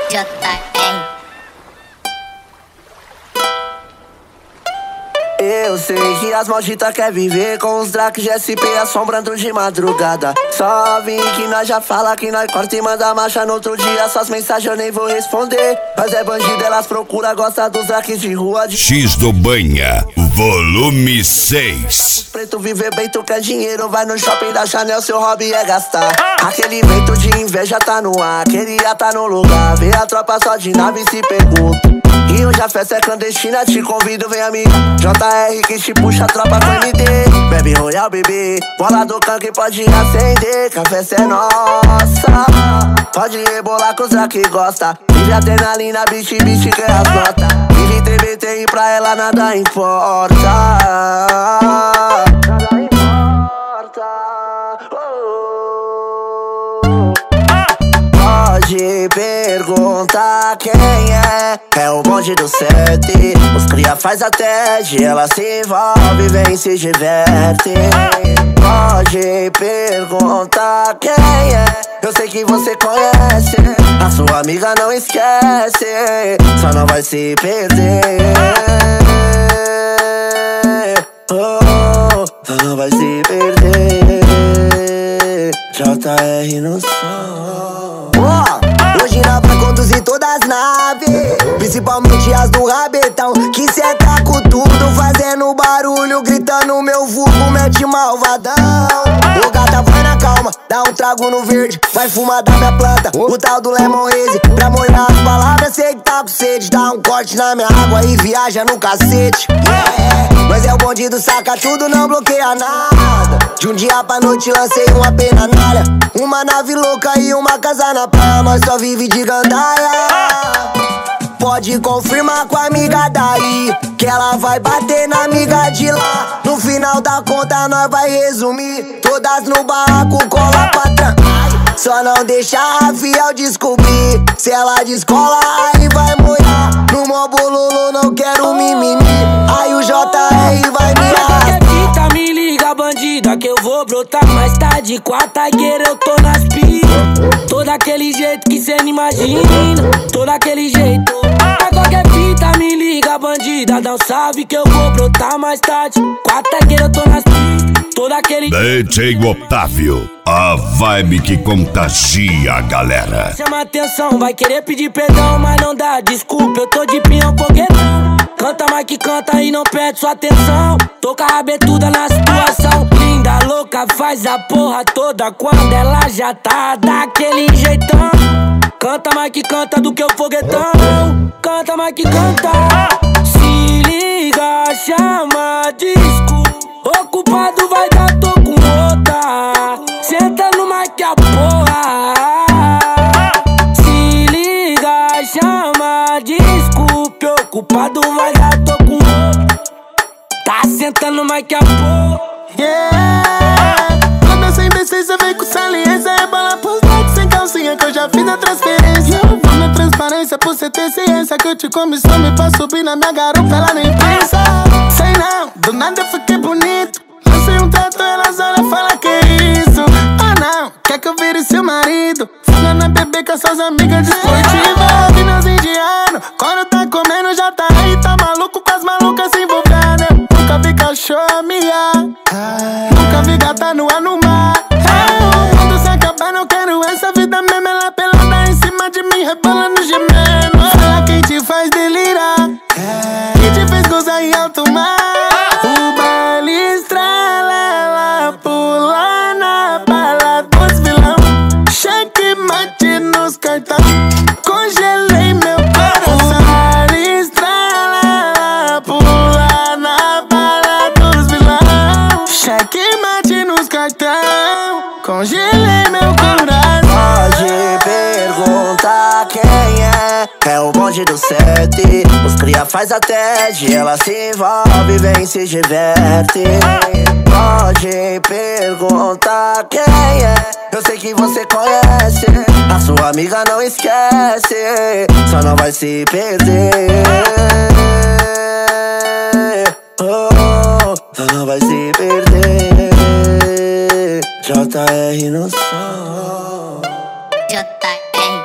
JR. Eu sei que as malditas quer viver com os Dracs de SP assombrando de madrugada. Só vim que nós já fala que nós corta e manda marcha no outro dia. Suas mensagens eu nem vou responder. Mas é bandido, elas procuram, gosta dos Dracs de rua de X do Banha, volume 6. Preto viver bem, tu quer dinheiro, vai no shopping da Chanel, seu hobby é gastar. Aquele vento de inveja tá no ar, queria tá no lugar. Vê a tropa só de nave e se pergunta. E hoje a festa é clandestina, te convido, vem amigo. JR que te puxa a tropa com MD. Bebe Royal, bebê, bola do canque pode acender, que a festa é nossa. Pode rebolar com os que gosta. Vive adrenalina, bitch, que é as notas. Vive TBT e pra ela nada importa. Nada importa. Pode perguntar quem é o bonde do 7. Os cria faz a TED, ela se envolve, vem se diverte. Pode perguntar quem é, eu sei que você conhece. A sua amiga não esquece, só não vai se perder. Só não vai se perder. JR no som. Hoje nós vai conduzir todas as naves, principalmente as do rabetão, que cê tá com tudo, fazendo barulho, gritando meu vulgo, mete malvadão. Ô gata, vai na calma, dá um trago no verde, vai fumar da minha planta, o tal do Lemon Haze. Pra molhar as palavras, sei que tá com sede, dá um corte na minha água e viaja no cacete. Mas é o bonde do saca tudo, não bloqueia nada. De um dia pra noite lancei uma pena na área, uma nave louca e uma casa na praia, nós só vive de gandaia. Pode confirmar com a amiga daí, que ela vai bater na amiga de lá. No final da conta nós vai resumir, todas no barraco, cola pra trás. Só não deixa a fiel descobrir, se ela descola aí vai molhar. No mobololo não quero mimimi, aí o JR vai me arrastar. Me liga, bandida, que eu vou brotar mais tarde. Quarta-feira eu tô nas pilhas. Todo aquele jeito que cê não imagina, todo aquele jeito. A qualquer fita, me liga, bandida, dá um salve que eu vou brotar mais tarde. Quarta-feira eu tô nas pilhas. Todo aquele DJ Otávio, a vibe que contagia a galera. Chama atenção, vai querer pedir perdão, mas não dá desculpa, eu tô de pinhão foguetão. Canta mais que canta e não perde sua atenção. Tô com a rabetuda na situação. Linda, louca, faz a porra toda quando ela já tá daquele jeitão. Canta mais que canta do que o foguetão. Canta mais que canta. Se liga, chama disco. Ocupado vai dar, tô com outra. Senta no mic que a porra. Se liga, chama desculpe. Ocupado vai dar, tô com outro. Tá sentando mais que a porra. Quando sem BC cê vem com saliência, é bola pros lados sem calcinha que eu já fiz a transferência. Eu vou na transparência por cê ter ciência que eu te comi some pra subir na minha garupa, ela nem pensa. Sei não, do nada eu fiquei bonito. Lancei um trato, elas olham e falam que é isso. Ah não, quer que eu vire seu marido? Fuga na bebê com as suas amigas de esportiva. Vi nos indianos, quando tá comendo já tá aí. Tá maluco com as malucas se envolvendo. Nunca vi cachorro miar, nunca vi gata nua no mar. Quando se acabar não quero essa vida mesmo. Ela pelada em cima de mim, rebolando gemendo. Fala quem te faz delirar, quem te fez gozar em alto mar. O baile estrela, ela pula na bala dos vilão. Cheque mate nos cartão, congelei meu coração. O baile estrela, ela pula na bala dos vilão. Cheque mate nos cartão, congelei meu coração. Pode perguntar quem é o bonde do 7. Os cria faz a TED, ela se envolve, vem se diverte. Pode perguntar quem é, eu sei que você conhece. A sua amiga não esquece, só não vai se perder. Só não vai se perder. JR no som. JR.